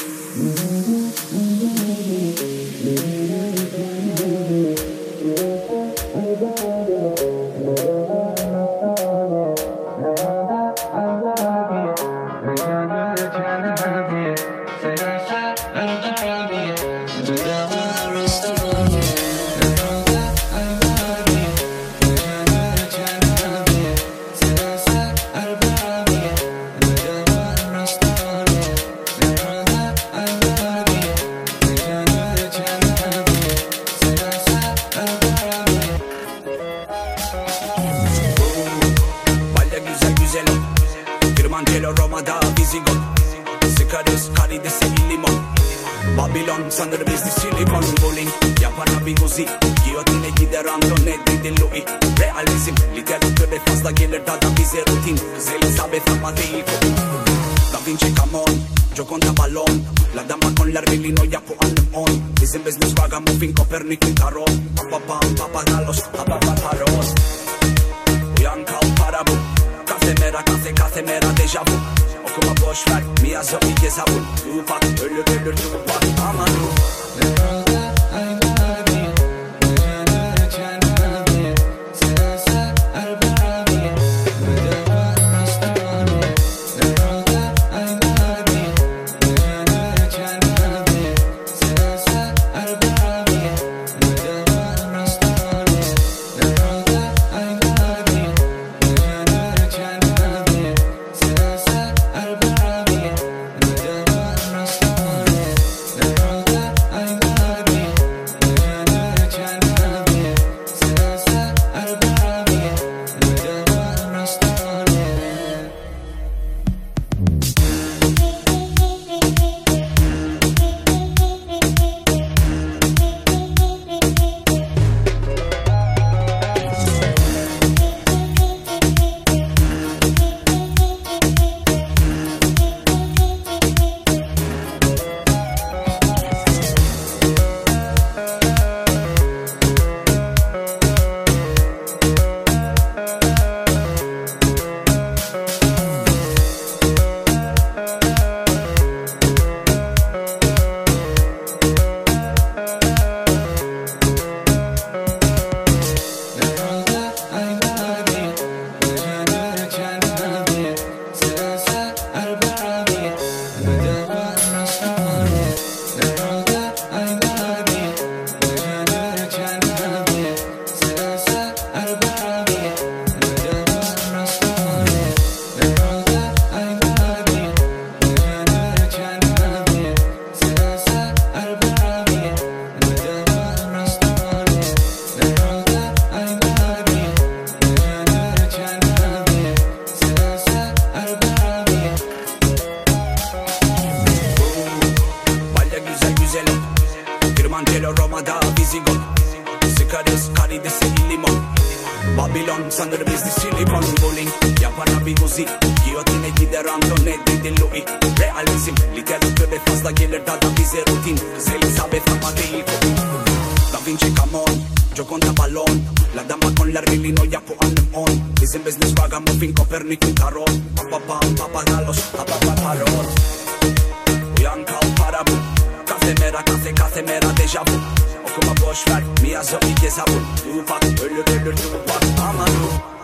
Kırmangelo, Roma'da Visigot. Sıkarız karidesi limon. Babylon sanır bizde silikon. Bowling yapan bir guzi. Giyotine gider Antone dedi Louis. Realizm literatüre fazla gelir da bize rutin. Kız Elizabeth ama değil Da Vinci come on, Gioconda balon. La dama con l'arbellino ya po on. Bizim business ragamuffin Kopernik tarot. Papagalos, papaparos. Uyan kalk para bu. Kase mera deja vu. Okuma boş ver Miyazaki Gezavun. Tupac ölür Tupac ama Kırmangelo, Roma'da Visigot. Sıkarız karidesi limon. Babylon sanır bizde silikon. Bowling yapan bir guzi. Giyotine gider Antone dedi Louis. Realizm literatüre fazla gelir da bize rutin. Kız Elizabeth ama değil Da Vinci come on, Gioconda balon. La dama con l'arbellino ya po on. Bizim business ragamuffin Kopernik tarot. Papagalos, papaparos. Uyan kalk para bu. Kase mera deja vu. Okuma boş ver Miyazaki Gezavun. Tupac ölür Tupac ama